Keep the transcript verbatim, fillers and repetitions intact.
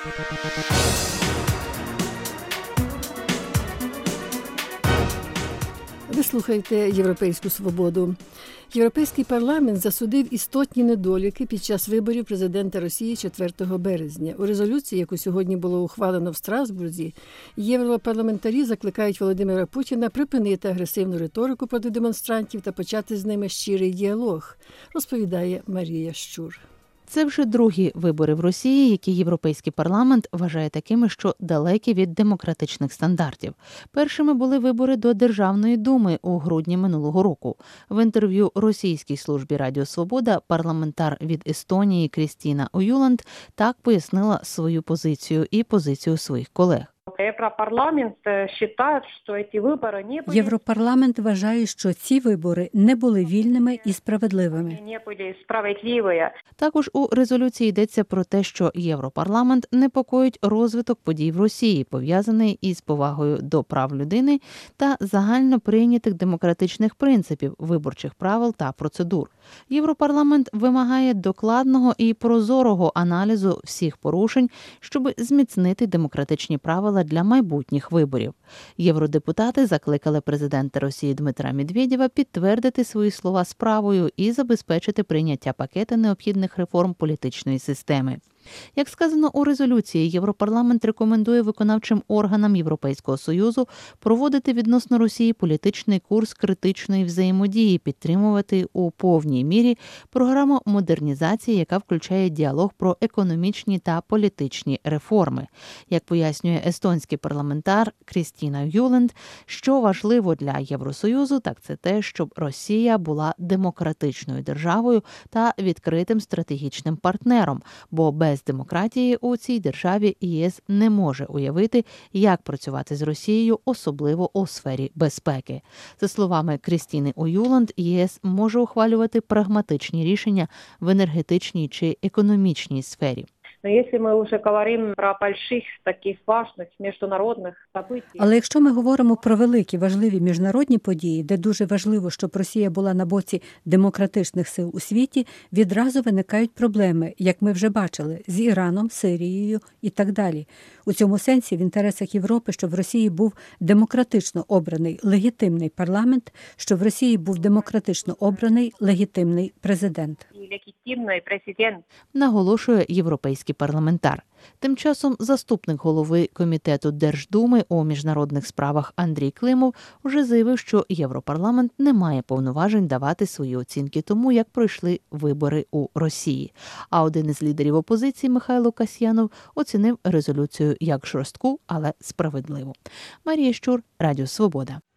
Ви слухаєте «Європейську свободу». Європейський парламент засудив істотні недоліки під час виборів президента Росії четвертого березня. У резолюції, яку сьогодні було ухвалено в Страсбурзі, європарламентарі закликають Володимира Путіна припинити агресивну риторику проти демонстрантів та почати з ними щирий діалог, розповідає Марія Щур. Це вже другі вибори в Росії, які Європейський парламент вважає такими, що далекі від демократичних стандартів. Першими були вибори до Державної думи у грудні минулого року. В інтерв'ю російській службі Радіо Свобода парламентар від Естонії Крістіна Оюланд так пояснила свою позицію і позицію своїх колег. Європарламент вважає, що ці вибори не були вільними і справедливими. Також у резолюції йдеться про те, що Європарламент непокоїть розвиток подій в Росії, пов'язаний із повагою до прав людини та загально прийнятих демократичних принципів, виборчих правил та процедур. Європарламент вимагає докладного і прозорого аналізу всіх порушень, щоб зміцнити демократичні правила для майбутніх виборів. Євродепутати закликали президента Росії Дмитра Медведєва підтвердити свої слова справою і забезпечити прийняття пакета необхідних реформ політичної системи. Як сказано у резолюції, Європарламент рекомендує виконавчим органам Європейського Союзу проводити відносно Росії політичний курс критичної взаємодії, підтримувати у повній мірі програму модернізації, яка включає діалог про економічні та політичні реформи. Як пояснює естонський парламентар Крістіна Юленд, що важливо для Євросоюзу, так це те, щоб Росія була демократичною державою та відкритим стратегічним партнером, бо без Без демократії у цій державі ЄС не може уявити, як працювати з Росією, особливо у сфері безпеки. За словами Крістіни Оюланд, ЄС може ухвалювати прагматичні рішення в енергетичній чи економічній сфері. Але якщо ми говоримо про великі важливі міжнародні події, де дуже важливо, щоб Росія була на боці демократичних сил у світі, відразу виникають проблеми, як ми вже бачили, з Іраном, Сирією і так далі. У цьому сенсі в інтересах Європи, щоб в Росії був демократично обраний легітимний парламент, щоб в Росії був демократично обраний легітимний президент. Наголошує європейський парламентар. Тим часом заступник голови Комітету Держдуми у міжнародних справах Андрій Климов вже заявив, що Європарламент не має повноважень давати свої оцінки тому, як пройшли вибори у Росії. А один із лідерів опозиції Михайло Касьянов оцінив резолюцію як жорстку, але справедливу. Марія Щур, Радіо Свобода.